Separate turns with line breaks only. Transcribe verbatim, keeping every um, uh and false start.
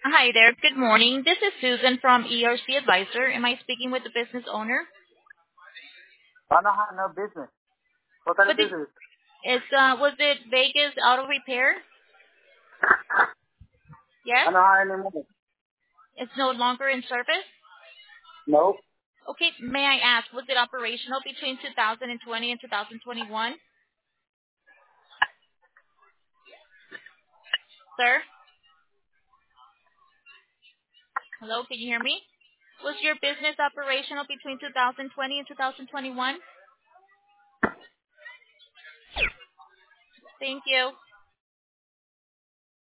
Hi there. Good morning. This is Susan from E R C Advisor. Am I speaking with the business owner?
I don't have no business. What kind of
But the,
business?
it's uh, was it Vegas Auto Repair? Yes.
I don't have any money.
It's no longer in service.
No.
Okay. May I ask, was it operational between two thousand twenty and two thousand twenty-one? Sir? Hello. Can you hear me? Was your business operational between two thousand twenty and two thousand twenty-one? Thank you.